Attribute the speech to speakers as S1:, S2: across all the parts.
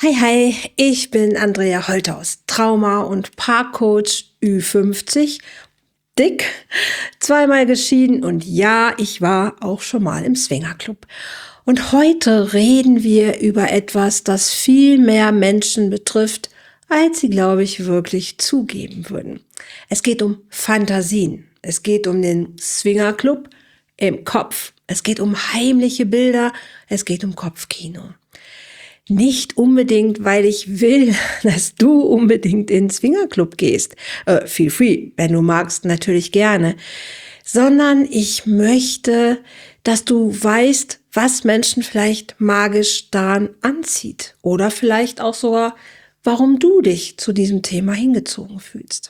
S1: Hi, hi, ich bin Andrea Holthaus, Trauma- und Paarcoach Ü50, dick, zweimal geschieden und ja, ich war auch schon mal im Swingerclub. Und heute reden wir über etwas, das viel mehr Menschen betrifft, als sie, glaube ich, wirklich zugeben würden. Es geht um Fantasien. Es geht um den Swingerclub im Kopf. Es geht um heimliche Bilder. Es geht um Kopfkino. Nicht unbedingt, weil ich will, dass du unbedingt in den Swingerclub gehst. Feel free, wenn du magst, natürlich gerne. Sondern ich möchte, dass du weißt, was Menschen vielleicht magisch daran anzieht. Oder vielleicht auch sogar, warum du dich zu diesem Thema hingezogen fühlst.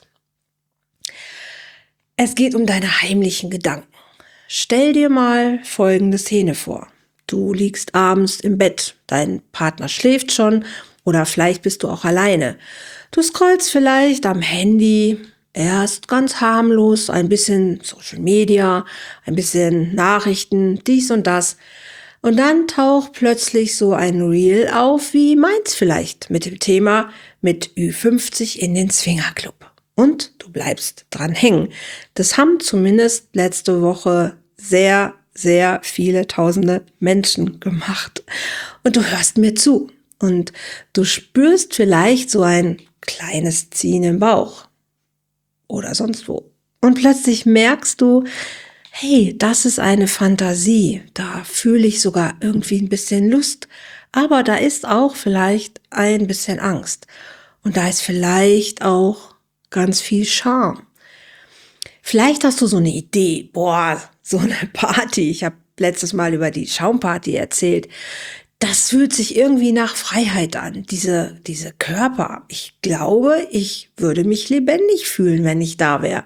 S1: Es geht um deine heimlichen Gedanken. Stell dir mal folgende Szene vor. Du liegst abends im Bett, dein Partner schläft schon oder vielleicht bist du auch alleine. Du scrollst vielleicht am Handy, erst ganz harmlos, ein bisschen Social Media, ein bisschen Nachrichten, dies und das. Und dann taucht plötzlich so ein Reel auf, wie meins vielleicht, mit dem Thema mit Ü50 in den Swingerclub. Und du bleibst dran hängen. Das haben zumindest letzte Woche sehr viele tausende Menschen gemacht. Und du hörst mir zu. Und du spürst vielleicht so ein kleines Ziehen im Bauch. Oder sonst wo. Und plötzlich merkst du, hey, das ist eine Fantasie. Da fühle ich sogar irgendwie ein bisschen Lust. Aber da ist auch vielleicht ein bisschen Angst. Und da ist vielleicht auch ganz viel Scham. Vielleicht hast du so eine Idee, so eine Party. Ich habe letztes Mal über die Schaumparty erzählt. Das fühlt sich irgendwie nach Freiheit an, diese Körper. Ich glaube, ich würde mich lebendig fühlen, wenn ich da wäre.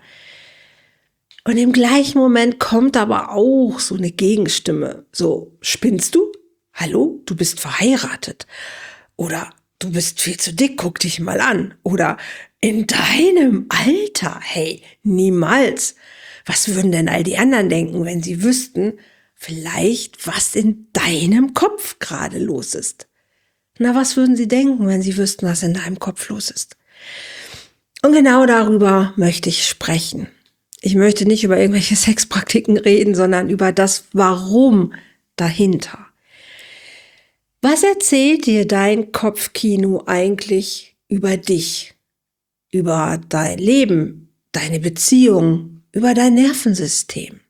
S1: Und im gleichen Moment kommt aber auch so eine Gegenstimme. So, spinnst du? Hallo, du bist verheiratet. Oder du bist viel zu dick, guck dich mal an. Oder in deinem Alter, hey, niemals. Was würden denn all die anderen denken, wenn sie wüssten, vielleicht, was in deinem Kopf gerade los ist? Na, was würden sie denken, wenn sie wüssten, was in deinem Kopf los ist? Und genau darüber möchte ich sprechen. Ich möchte nicht über irgendwelche Sexpraktiken reden, sondern über das Warum dahinter. Was erzählt dir dein Kopfkino eigentlich über dich, über dein Leben, deine Beziehung, über dein Nervensystem?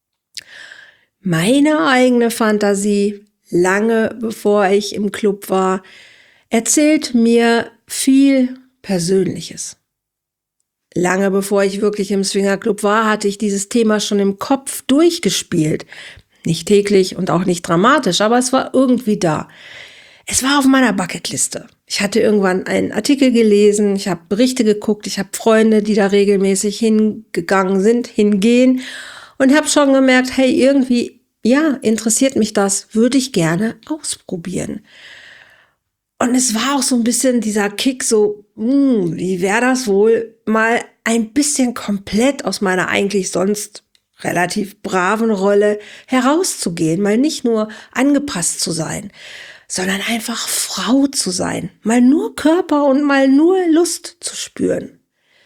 S1: Meine eigene Fantasie, lange bevor ich im Club war, erzählt mir viel Persönliches. Lange bevor ich wirklich im Swingerclub war, hatte ich dieses Thema schon im Kopf durchgespielt. Nicht täglich und auch nicht dramatisch, aber es war irgendwie da. Es war auf meiner Bucketliste. Ich hatte irgendwann einen Artikel gelesen, ich habe Berichte geguckt, ich habe Freunde, die da regelmäßig hingegangen sind, hingehen und habe schon gemerkt, hey, irgendwie, ja, interessiert mich das, würde ich gerne ausprobieren. Und es war auch so ein bisschen dieser Kick, so, wie wäre das wohl, mal ein bisschen komplett aus meiner eigentlich sonst relativ braven Rolle herauszugehen, mal nicht nur angepasst zu sein, sondern einfach Frau zu sein, mal nur Körper und mal nur Lust zu spüren.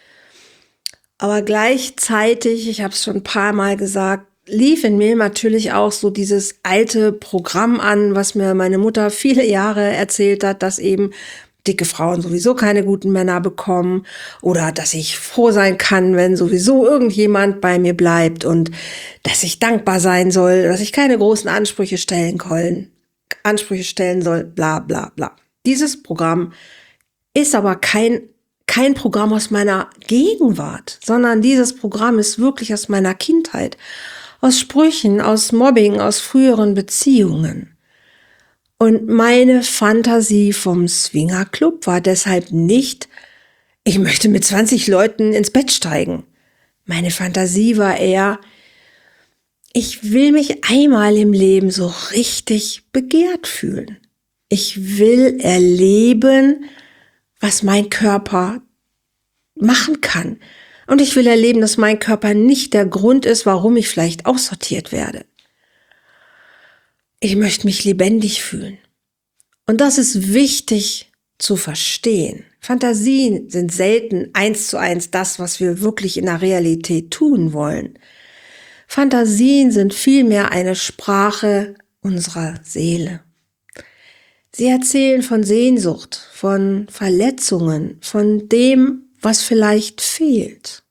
S1: Aber gleichzeitig, ich habe es schon ein paar Mal gesagt, lief in mir natürlich auch so dieses alte Programm an, was mir meine Mutter viele Jahre erzählt hat, dass eben dicke Frauen sowieso keine guten Männer bekommen oder dass ich froh sein kann, wenn sowieso irgendjemand bei mir bleibt und dass ich dankbar sein soll, dass ich keine großen Ansprüche stellen soll, bla bla bla. Dieses Programm ist aber kein Programm aus meiner Gegenwart, sondern dieses Programm ist wirklich aus meiner Kindheit, aus Sprüchen, aus Mobbing, aus früheren Beziehungen. Und meine Fantasie vom Swingerclub war deshalb nicht, ich möchte mit 20 Leuten ins Bett steigen. Meine Fantasie war eher, ich will mich einmal im Leben so richtig begehrt fühlen. Ich will erleben, was mein Körper machen kann. Und ich will erleben, dass mein Körper nicht der Grund ist, warum ich vielleicht aussortiert werde. Ich möchte mich lebendig fühlen. Und das ist wichtig zu verstehen. Fantasien sind selten 1:1 das, was wir wirklich in der Realität tun wollen. Fantasien sind vielmehr eine Sprache unserer Seele. Sie erzählen von Sehnsucht, von Verletzungen, von dem, was vielleicht fehlt.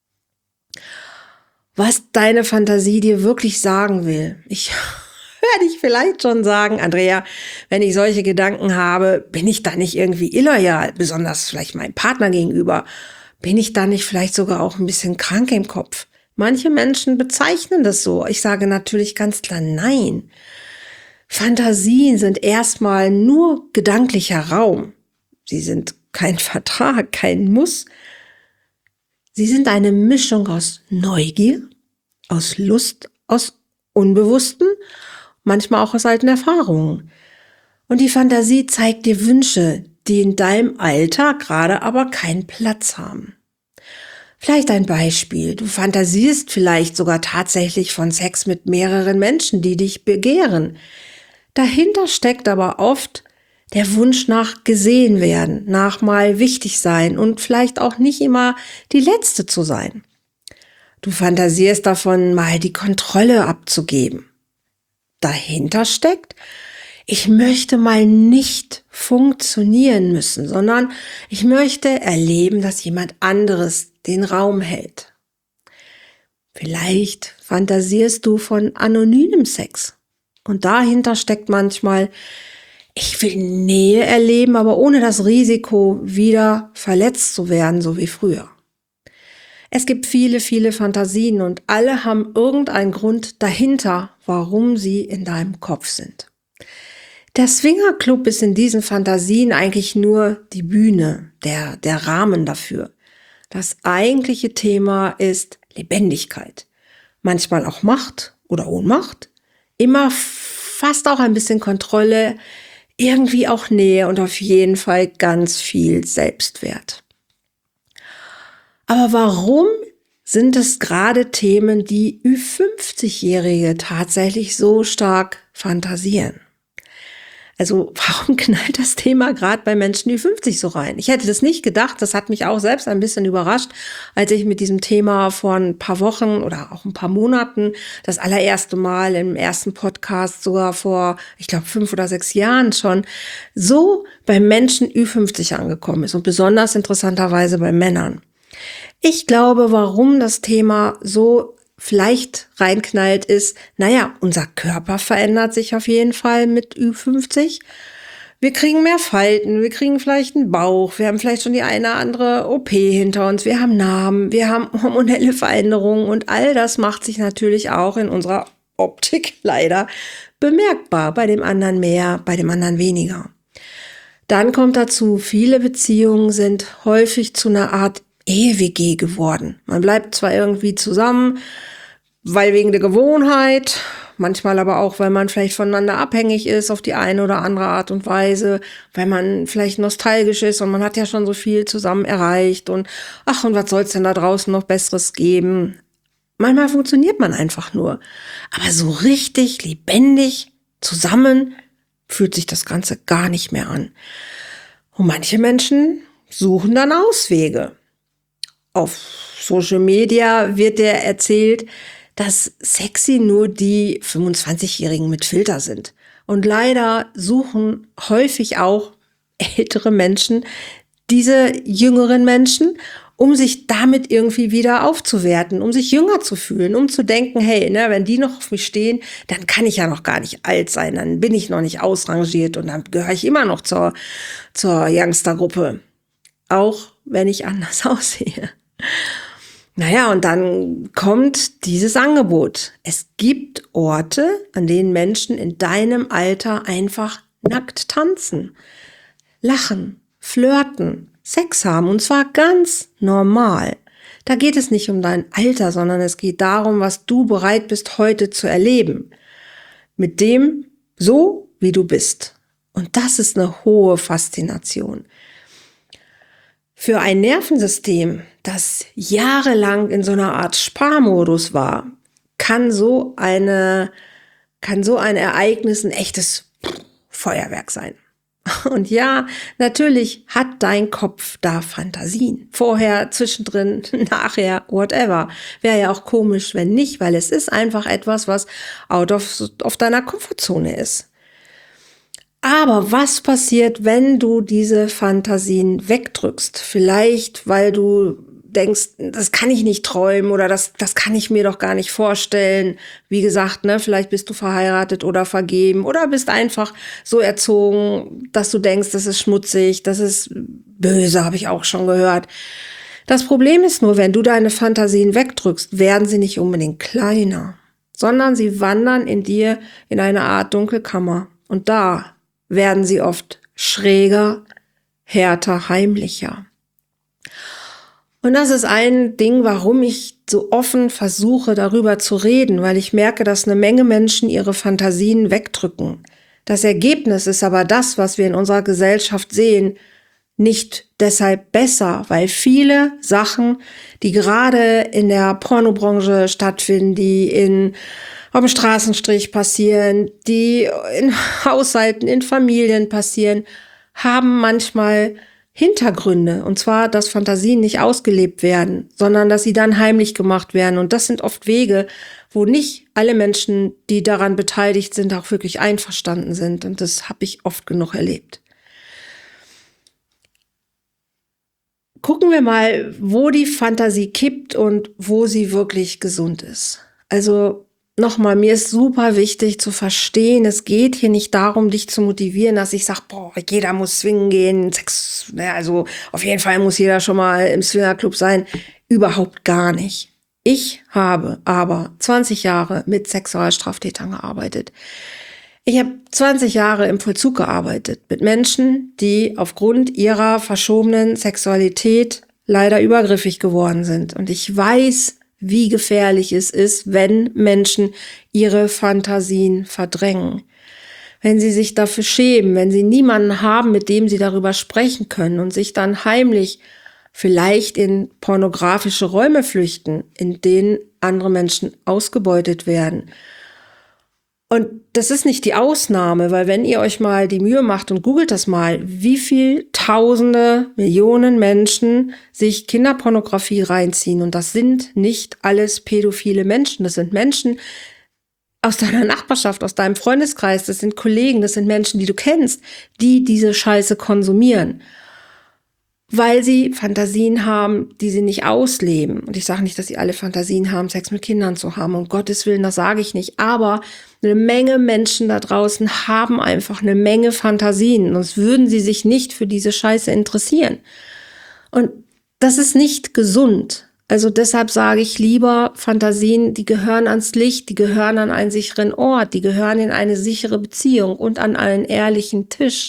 S1: Was deine Fantasie dir wirklich sagen will. Ich werde ich vielleicht schon sagen, Andrea, wenn ich solche Gedanken habe, bin ich da nicht irgendwie illoyal, besonders vielleicht meinem Partner gegenüber? Bin ich da nicht vielleicht sogar auch ein bisschen krank im Kopf? Manche Menschen bezeichnen das so. Ich sage natürlich ganz klar nein. Fantasien sind erstmal nur gedanklicher Raum. Sie sind kein Vertrag, kein Muss. Sie sind eine Mischung aus Neugier, aus Lust, aus Unbewussten, manchmal auch aus alten Erfahrungen. Und die Fantasie zeigt dir Wünsche, die in deinem Alltag gerade aber keinen Platz haben. Vielleicht ein Beispiel. Du fantasierst vielleicht sogar tatsächlich von Sex mit mehreren Menschen, die dich begehren. Dahinter steckt aber oft der Wunsch nach gesehen werden, nach mal wichtig sein und vielleicht auch nicht immer die Letzte zu sein. Du fantasierst davon, mal die Kontrolle abzugeben. Dahinter steckt, ich möchte mal nicht funktionieren müssen, sondern ich möchte erleben, dass jemand anderes den Raum hält. Vielleicht fantasierst du von anonymem Sex. Und dahinter steckt manchmal, ich will Nähe erleben, aber ohne das Risiko, wieder verletzt zu werden, so wie früher. Es gibt viele, viele Fantasien und alle haben irgendeinen Grund dahinter, warum sie in deinem Kopf sind. Der Swingerclub ist in diesen Fantasien eigentlich nur die Bühne, der Rahmen dafür. Das eigentliche Thema ist Lebendigkeit. Manchmal auch Macht oder Ohnmacht. Immer fast auch ein bisschen Kontrolle, irgendwie auch Nähe und auf jeden Fall ganz viel Selbstwert. Aber warum sind es gerade Themen, die Ü50-Jährige tatsächlich so stark fantasieren? Also warum knallt das Thema gerade bei Menschen Ü50 so rein? Ich hätte das nicht gedacht, das hat mich auch selbst ein bisschen überrascht, als ich mit diesem Thema vor ein paar Wochen oder auch ein paar Monaten das allererste Mal im ersten Podcast, sogar vor, ich glaube 5 oder 6 Jahren schon, so bei Menschen Ü50 angekommen ist und besonders interessanterweise bei Männern. Ich glaube, warum das Thema so vielleicht reinknallt ist, unser Körper verändert sich auf jeden Fall mit Ü50. Wir kriegen mehr Falten, wir kriegen vielleicht einen Bauch, wir haben vielleicht schon die eine oder andere OP hinter uns, wir haben Narben, wir haben hormonelle Veränderungen und all das macht sich natürlich auch in unserer Optik leider bemerkbar. Bei dem anderen mehr, bei dem anderen weniger. Dann kommt dazu, viele Beziehungen sind häufig zu einer Art Ehe-WG geworden. Man bleibt zwar irgendwie zusammen, weil wegen der Gewohnheit, manchmal aber auch, weil man vielleicht voneinander abhängig ist auf die eine oder andere Art und Weise, weil man vielleicht nostalgisch ist und man hat ja schon so viel zusammen erreicht und was soll's denn da draußen noch Besseres geben? Manchmal funktioniert man einfach nur. Aber so richtig lebendig zusammen fühlt sich das Ganze gar nicht mehr an. Und manche Menschen suchen dann Auswege. Auf Social Media wird dir erzählt, dass sexy nur die 25-Jährigen mit Filter sind. Und leider suchen häufig auch ältere Menschen diese jüngeren Menschen, um sich damit irgendwie wieder aufzuwerten, um sich jünger zu fühlen, um zu denken, hey, wenn die noch auf mich stehen, dann kann ich ja noch gar nicht alt sein, dann bin ich noch nicht ausrangiert und dann gehöre ich immer noch zur Youngster-Gruppe. Auch wenn ich anders aussehe. Und dann kommt dieses Angebot. Es gibt Orte, an denen Menschen in deinem Alter einfach nackt tanzen, lachen, flirten, Sex haben und zwar ganz normal. Da geht es nicht um dein Alter, sondern es geht darum, was du bereit bist heute zu erleben. Mit dem so, wie du bist. Und das ist eine hohe Faszination. Für ein Nervensystem, das jahrelang in so einer Art Sparmodus war, kann so ein Ereignis ein echtes Feuerwerk sein. Und ja, natürlich hat dein Kopf da Fantasien. Vorher, zwischendrin, nachher, whatever. Wäre ja auch komisch, wenn nicht, weil es ist einfach etwas, was out of deiner Komfortzone ist. Aber was passiert, wenn du diese Fantasien wegdrückst? Vielleicht, weil du denkst, das kann ich nicht träumen oder das kann ich mir doch gar nicht vorstellen. Wie gesagt, ne, vielleicht bist du verheiratet oder vergeben oder bist einfach so erzogen, dass du denkst, das ist schmutzig, das ist böse, habe ich auch schon gehört. Das Problem ist nur, wenn du deine Fantasien wegdrückst, werden sie nicht unbedingt kleiner, sondern sie wandern in dir in eine Art Dunkelkammer. Und da werden sie oft schräger, härter, heimlicher. Und das ist ein Ding, warum ich so offen versuche, darüber zu reden, weil ich merke, dass eine Menge Menschen ihre Fantasien wegdrücken. Das Ergebnis ist aber das, was wir in unserer Gesellschaft sehen, nicht deshalb besser, weil viele Sachen, die gerade in der Pornobranche stattfinden, die auf dem Straßenstrich passieren, die in Haushalten, in Familien passieren, haben manchmal Hintergründe. Und zwar, dass Fantasien nicht ausgelebt werden, sondern dass sie dann heimlich gemacht werden. Und das sind oft Wege, wo nicht alle Menschen, die daran beteiligt sind, auch wirklich einverstanden sind. Und das habe ich oft genug erlebt. Gucken wir mal, wo die Fantasie kippt und wo sie wirklich gesund ist. Also nochmal, mir ist super wichtig zu verstehen, es geht hier nicht darum, dich zu motivieren, dass ich sage, boah, jeder muss swingen gehen, Sex, also auf jeden Fall muss jeder schon mal im Swingerclub sein. Überhaupt gar nicht. Ich habe aber 20 Jahre mit Sexualstraftätern gearbeitet. Ich habe 20 Jahre im Vollzug gearbeitet mit Menschen, die aufgrund ihrer verschobenen Sexualität leider übergriffig geworden sind. Und ich weiß, wie gefährlich es ist, wenn Menschen ihre Fantasien verdrängen. Wenn sie sich dafür schämen, wenn sie niemanden haben, mit dem sie darüber sprechen können und sich dann heimlich vielleicht in pornografische Räume flüchten, in denen andere Menschen ausgebeutet werden. Und das ist nicht die Ausnahme, weil wenn ihr euch mal die Mühe macht und googelt das mal, wie viel Tausende, Millionen Menschen sich Kinderpornografie reinziehen. Und das sind nicht alles pädophile Menschen. Das sind Menschen aus deiner Nachbarschaft, aus deinem Freundeskreis. Das sind Kollegen, das sind Menschen, die du kennst, die diese Scheiße konsumieren. Weil sie Fantasien haben, die sie nicht ausleben. Und ich sage nicht, dass sie alle Fantasien haben, Sex mit Kindern zu haben. Um Gottes Willen, das sage ich nicht. Aber eine Menge Menschen da draußen haben einfach eine Menge Fantasien. Sonst würden sie sich nicht für diese Scheiße interessieren. Und das ist nicht gesund. Also deshalb sage ich lieber, Fantasien, die gehören ans Licht, die gehören an einen sicheren Ort, die gehören in eine sichere Beziehung und an einen ehrlichen Tisch.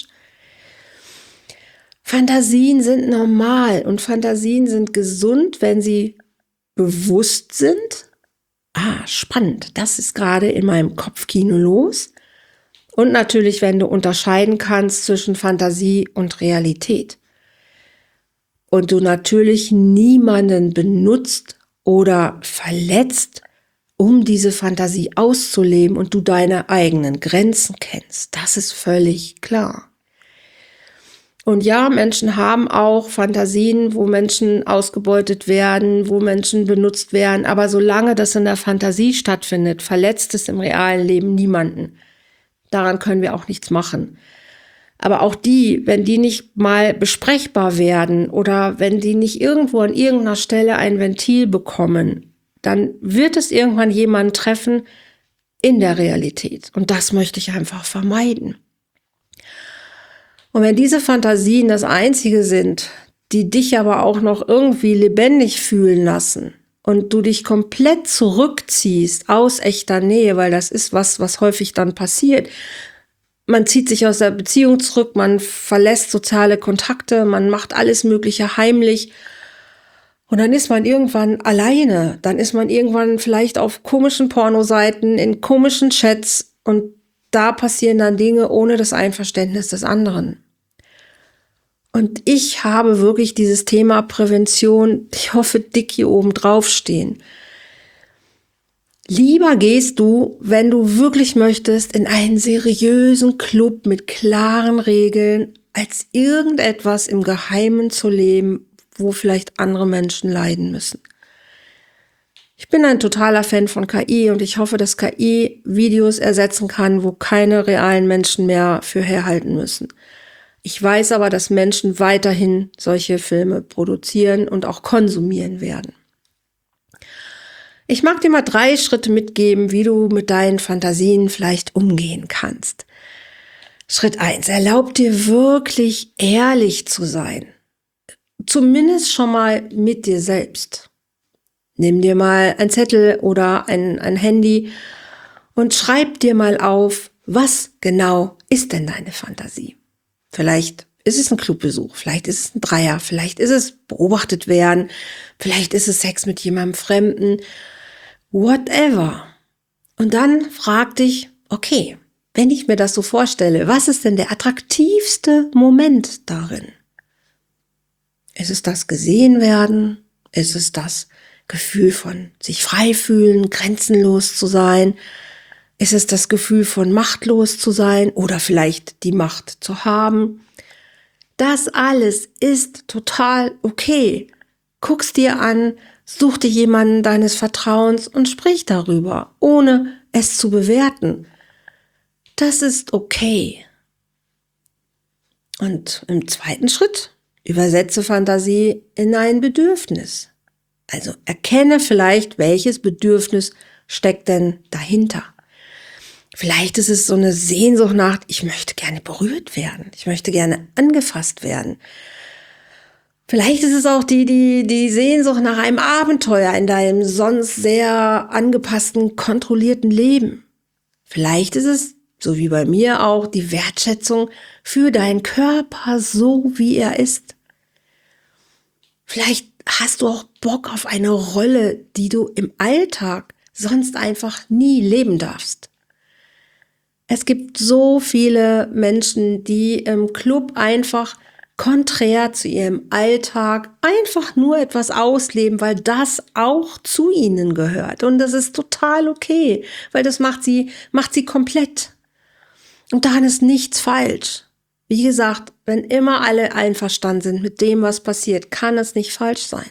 S1: Fantasien sind normal und Fantasien sind gesund, wenn sie bewusst sind. Spannend, das ist gerade in meinem Kopfkino los. Und natürlich, wenn du unterscheiden kannst zwischen Fantasie und Realität. Und du natürlich niemanden benutzt oder verletzt, um diese Fantasie auszuleben und du deine eigenen Grenzen kennst. Das ist völlig klar. Und ja, Menschen haben auch Fantasien, wo Menschen ausgebeutet werden, wo Menschen benutzt werden. Aber solange das in der Fantasie stattfindet, verletzt es im realen Leben niemanden. Daran können wir auch nichts machen. Aber auch die, wenn die nicht mal besprechbar werden oder wenn die nicht irgendwo an irgendeiner Stelle ein Ventil bekommen, dann wird es irgendwann jemanden treffen in der Realität. Und das möchte ich einfach vermeiden. Und wenn diese Fantasien das Einzige sind, die dich aber auch noch irgendwie lebendig fühlen lassen und du dich komplett zurückziehst aus echter Nähe, weil das ist was häufig dann passiert. Man zieht sich aus der Beziehung zurück, man verlässt soziale Kontakte, man macht alles Mögliche heimlich und dann ist man irgendwann alleine. Dann ist man irgendwann vielleicht auf komischen Pornoseiten, in komischen Chats und da passieren dann Dinge ohne das Einverständnis des anderen. Und ich habe wirklich dieses Thema Prävention, ich hoffe, dick hier oben drauf stehen. Lieber gehst du, wenn du wirklich möchtest, in einen seriösen Club mit klaren Regeln, als irgendetwas im Geheimen zu leben, wo vielleicht andere Menschen leiden müssen. Ich bin ein totaler Fan von KI und ich hoffe, dass KI Videos ersetzen kann, wo keine realen Menschen mehr für herhalten müssen. Ich weiß aber, dass Menschen weiterhin solche Filme produzieren und auch konsumieren werden. Ich mag dir mal 3 Schritte mitgeben, wie du mit deinen Fantasien vielleicht umgehen kannst. Schritt 1. Erlaub dir wirklich ehrlich zu sein. Zumindest schon mal mit dir selbst. Nimm dir mal einen Zettel oder ein Handy und schreib dir mal auf, was genau ist denn deine Fantasie? Vielleicht ist es ein Clubbesuch, vielleicht ist es ein Dreier, vielleicht ist es beobachtet werden, vielleicht ist es Sex mit jemandem Fremden, whatever. Und dann frag dich, okay, wenn ich mir das so vorstelle, was ist denn der attraktivste Moment darin? Ist es das gesehen werden? Ist es das Gefühl von sich frei fühlen, grenzenlos zu sein? Ist es das Gefühl von machtlos zu sein oder vielleicht die Macht zu haben? Das alles ist total okay. Guck's dir an, such dir jemanden deines Vertrauens und sprich darüber, ohne es zu bewerten. Das ist okay. Und im zweiten Schritt übersetze Fantasie in ein Bedürfnis. Also erkenne vielleicht, welches Bedürfnis steckt denn dahinter. Vielleicht ist es so eine Sehnsucht nach, ich möchte gerne berührt werden, ich möchte gerne angefasst werden. Vielleicht ist es auch die Sehnsucht nach einem Abenteuer in deinem sonst sehr angepassten, kontrollierten Leben. Vielleicht ist es, so wie bei mir auch, die Wertschätzung für deinen Körper, so wie er ist. Vielleicht hast du auch Bock auf eine Rolle, die du im Alltag sonst einfach nie leben darfst. Es gibt so viele Menschen, die im Club einfach konträr zu ihrem Alltag einfach nur etwas ausleben, weil das auch zu ihnen gehört. Und das ist total okay, weil das macht sie komplett. Und daran ist nichts falsch. Wie gesagt, wenn immer alle einverstanden sind mit dem, was passiert, kann es nicht falsch sein.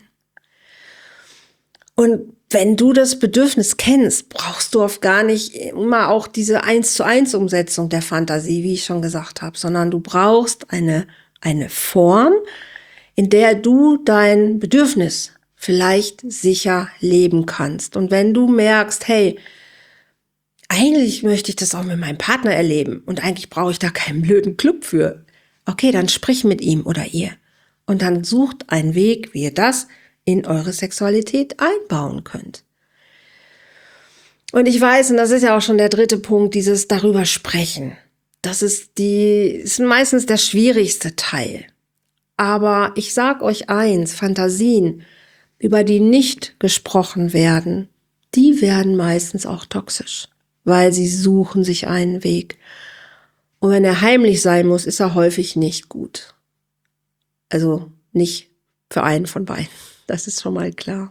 S1: Und wenn du das Bedürfnis kennst, brauchst du oft gar nicht immer auch diese 1:1 Umsetzung der Fantasie, wie ich schon gesagt habe, sondern du brauchst eine Form, in der du dein Bedürfnis vielleicht sicher leben kannst. Und wenn du merkst, hey, eigentlich möchte ich das auch mit meinem Partner erleben und eigentlich brauche ich da keinen blöden Club für. Okay, dann sprich mit ihm oder ihr und dann sucht einen Weg, wie ihr das in eure Sexualität einbauen könnt. Und ich weiß, und das ist ja auch schon der 3. Punkt, dieses darüber sprechen. Das ist meistens der schwierigste Teil. Aber ich sag euch eins, Fantasien, über die nicht gesprochen werden, die werden meistens auch toxisch, weil sie suchen sich einen Weg. Und wenn er heimlich sein muss, ist er häufig nicht gut. Also nicht für einen von beiden. Das ist schon mal klar.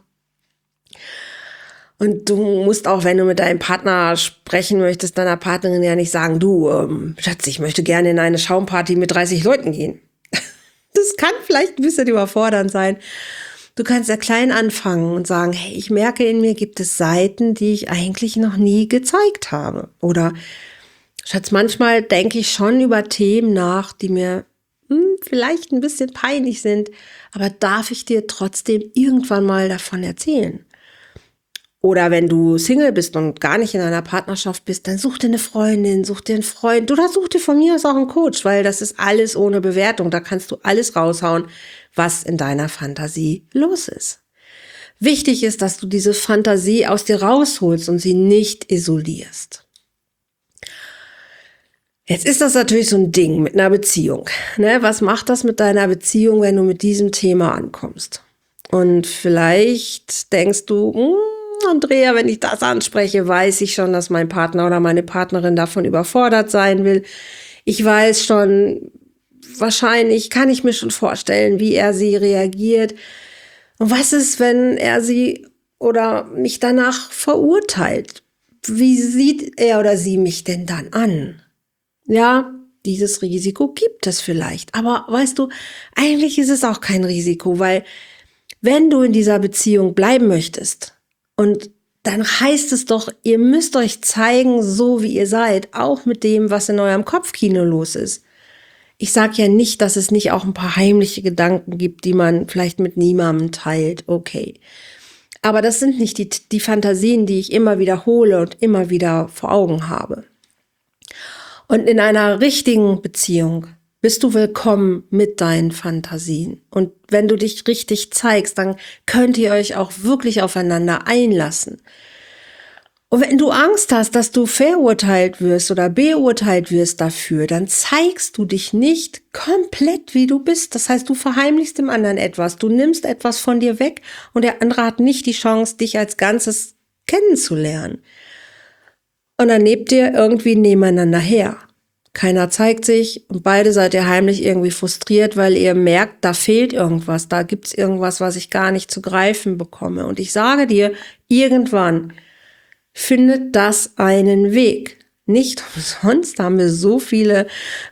S1: Und du musst auch, wenn du mit deinem Partner sprechen möchtest, deiner Partnerin ja nicht sagen, du, Schatz, ich möchte gerne in eine Schaumparty mit 30 Leuten gehen. Das kann vielleicht ein bisschen überfordernd sein. Du kannst ja klein anfangen und sagen, hey, ich merke, in mir gibt es Seiten, die ich eigentlich noch nie gezeigt habe. Oder, Schatz, manchmal denke ich schon über Themen nach, die mir vielleicht ein bisschen peinlich sind, aber darf ich dir trotzdem irgendwann mal davon erzählen? Oder wenn du Single bist und gar nicht in einer Partnerschaft bist, dann such dir eine Freundin, such dir einen Freund oder such dir von mir aus auch einen Coach, weil das ist alles ohne Bewertung. Da kannst du alles raushauen, was in deiner Fantasie los ist. Wichtig ist, dass du diese Fantasie aus dir rausholst und sie nicht isolierst. Jetzt ist das natürlich so ein Ding mit einer Beziehung. Ne? Was macht das mit deiner Beziehung, wenn du mit diesem Thema ankommst? Und vielleicht denkst du, Andrea, wenn ich das anspreche, weiß ich schon, dass mein Partner oder meine Partnerin davon überfordert sein will. Ich weiß schon, wahrscheinlich kann ich mir schon vorstellen, wie er sie reagiert. Und was ist, wenn er sie oder mich danach verurteilt. Wie sieht er oder sie mich denn dann an? Ja, dieses Risiko gibt es vielleicht. Aber weißt du, eigentlich ist es auch kein Risiko, weil wenn du in dieser Beziehung bleiben möchtest und dann heißt es doch, ihr müsst euch zeigen, so wie ihr seid, auch mit dem, was in eurem Kopfkino los ist. Ich sage ja nicht, dass es nicht auch ein paar heimliche Gedanken gibt, die man vielleicht mit niemandem teilt. Okay. Aber das sind nicht die Fantasien, die ich immer wiederhole und immer wieder vor Augen habe. Und in einer richtigen Beziehung bist du willkommen mit deinen Fantasien. Und wenn du dich richtig zeigst, dann könnt ihr euch auch wirklich aufeinander einlassen. Und wenn du Angst hast, dass du verurteilt wirst oder beurteilt wirst dafür, dann zeigst du dich nicht komplett, wie du bist. Das heißt, du verheimlichst dem anderen etwas. Du nimmst etwas von dir weg und der andere hat nicht die Chance, dich als Ganzes kennenzulernen. Und dann lebt ihr irgendwie nebeneinander her. Keiner zeigt sich und beide seid ihr heimlich irgendwie frustriert, weil ihr merkt, da fehlt irgendwas, da gibt's irgendwas, was ich gar nicht zu greifen bekomme. Und ich sage dir, irgendwann findet das einen Weg. Nicht umsonst haben wir so viele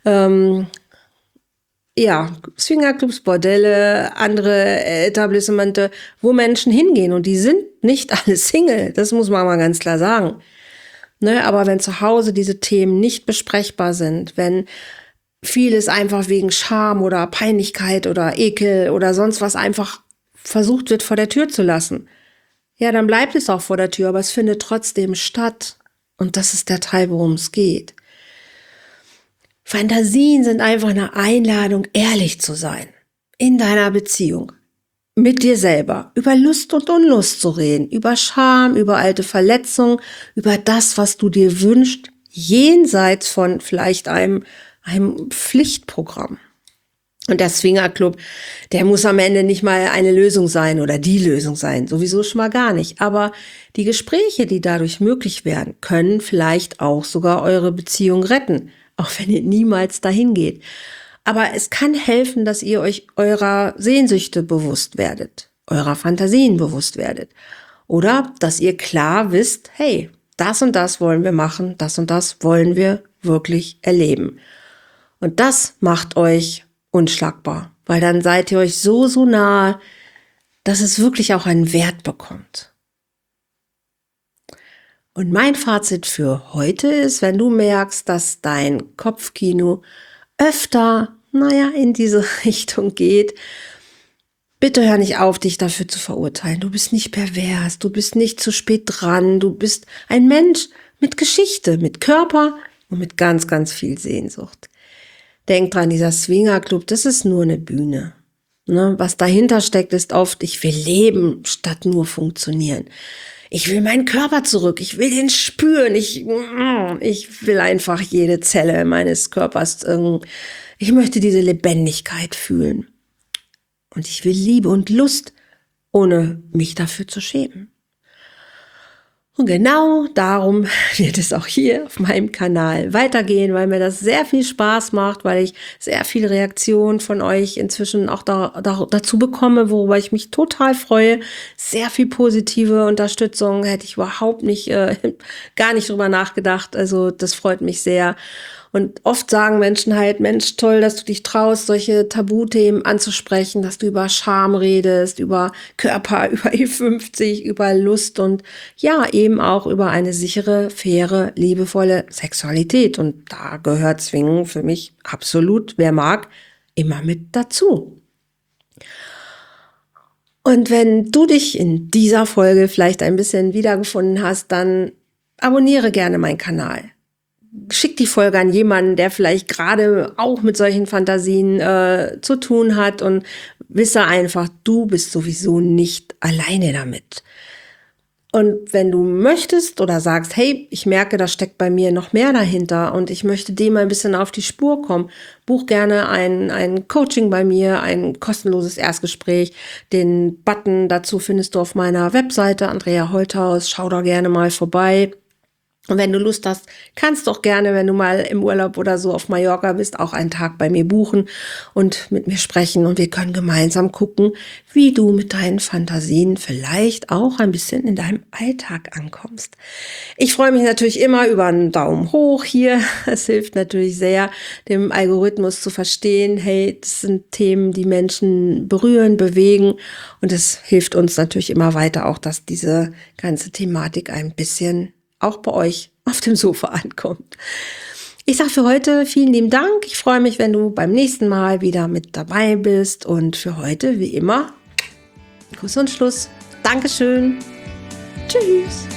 S1: Swingerclubs, Bordelle, andere Etablissemente, wo Menschen hingehen und die sind nicht alle Single, das muss man mal ganz klar sagen. Ne, aber wenn zu Hause diese Themen nicht besprechbar sind, wenn vieles einfach wegen Scham oder Peinlichkeit oder Ekel oder sonst was einfach versucht wird, vor der Tür zu lassen, ja, dann bleibt es auch vor der Tür, aber es findet trotzdem statt. Und das ist der Teil, worum es geht. Fantasien sind einfach eine Einladung, ehrlich zu sein. In deiner Beziehung. Mit dir selber. Über Lust und Unlust zu reden. Über Scham, über alte Verletzungen. Über das, was du dir wünschst. Jenseits von vielleicht einem Pflichtprogramm. Und der Swingerclub, der muss am Ende nicht mal eine Lösung sein oder die Lösung sein, sowieso schon mal gar nicht. Aber die Gespräche, die dadurch möglich werden, können vielleicht auch sogar eure Beziehung retten, auch wenn ihr niemals dahin geht. Aber es kann helfen, dass ihr euch eurer Sehnsüchte bewusst werdet, eurer Fantasien bewusst werdet. Oder dass ihr klar wisst, hey, das und das wollen wir machen, das und das wollen wir wirklich erleben. Und das macht euch unschlagbar, weil dann seid ihr euch so nahe, dass es wirklich auch einen Wert bekommt. Und mein Fazit für heute ist, wenn du merkst, dass dein Kopfkino öfter, in diese Richtung geht, bitte hör nicht auf, dich dafür zu verurteilen. Du bist nicht pervers, du bist nicht zu spät dran, du bist ein Mensch mit Geschichte, mit Körper und mit ganz, ganz viel Sehnsucht. Denk dran, dieser Swingerclub, das ist nur eine Bühne. Ne? Was dahinter steckt, ist oft, ich will leben statt nur funktionieren. Ich will meinen Körper zurück, ich will den spüren, ich will einfach jede Zelle meines Körpers, ich möchte diese Lebendigkeit fühlen. Und ich will Liebe und Lust, ohne mich dafür zu schämen. Und genau darum wird es auch hier auf meinem Kanal weitergehen, weil mir das sehr viel Spaß macht, weil ich sehr viele Reaktionen von euch inzwischen auch dazu bekomme, worüber ich mich total freue. Sehr viel positive Unterstützung, hätte ich überhaupt nicht, gar nicht drüber nachgedacht. Also das freut mich sehr. Und oft sagen Menschen halt, Mensch, toll, dass du dich traust, solche Tabuthemen anzusprechen, dass du über Scham redest, über Körper, über E50, über Lust und ja, eben auch über eine sichere, faire, liebevolle Sexualität. Und da gehört Swingen für mich absolut, wer mag, immer mit dazu. Und wenn du dich in dieser Folge vielleicht ein bisschen wiedergefunden hast, dann abonniere gerne meinen Kanal. Schick die Folge an jemanden, der vielleicht gerade auch mit solchen Fantasien zu tun hat und wisse einfach, du bist sowieso nicht alleine damit. Und wenn du möchtest oder sagst, hey, ich merke, da steckt bei mir noch mehr dahinter und ich möchte dem ein bisschen auf die Spur kommen, buch gerne ein Coaching bei mir, ein kostenloses Erstgespräch. Den Button dazu findest du auf meiner Webseite Andrea Holthaus. Schau da gerne mal vorbei. Und wenn du Lust hast, kannst du auch gerne, wenn du mal im Urlaub oder so auf Mallorca bist, auch einen Tag bei mir buchen und mit mir sprechen. Und wir können gemeinsam gucken, wie du mit deinen Fantasien vielleicht auch ein bisschen in deinem Alltag ankommst. Ich freue mich natürlich immer über einen Daumen hoch hier. Es hilft natürlich sehr, dem Algorithmus zu verstehen, hey, das sind Themen, die Menschen berühren, bewegen. Und es hilft uns natürlich immer weiter auch, dass diese ganze Thematik ein bisschen auch bei euch auf dem Sofa ankommt. Ich sage für heute vielen lieben Dank. Ich freue mich, wenn du beim nächsten Mal wieder mit dabei bist. Und für heute, wie immer, Kuss und Schluss. Dankeschön. Tschüss.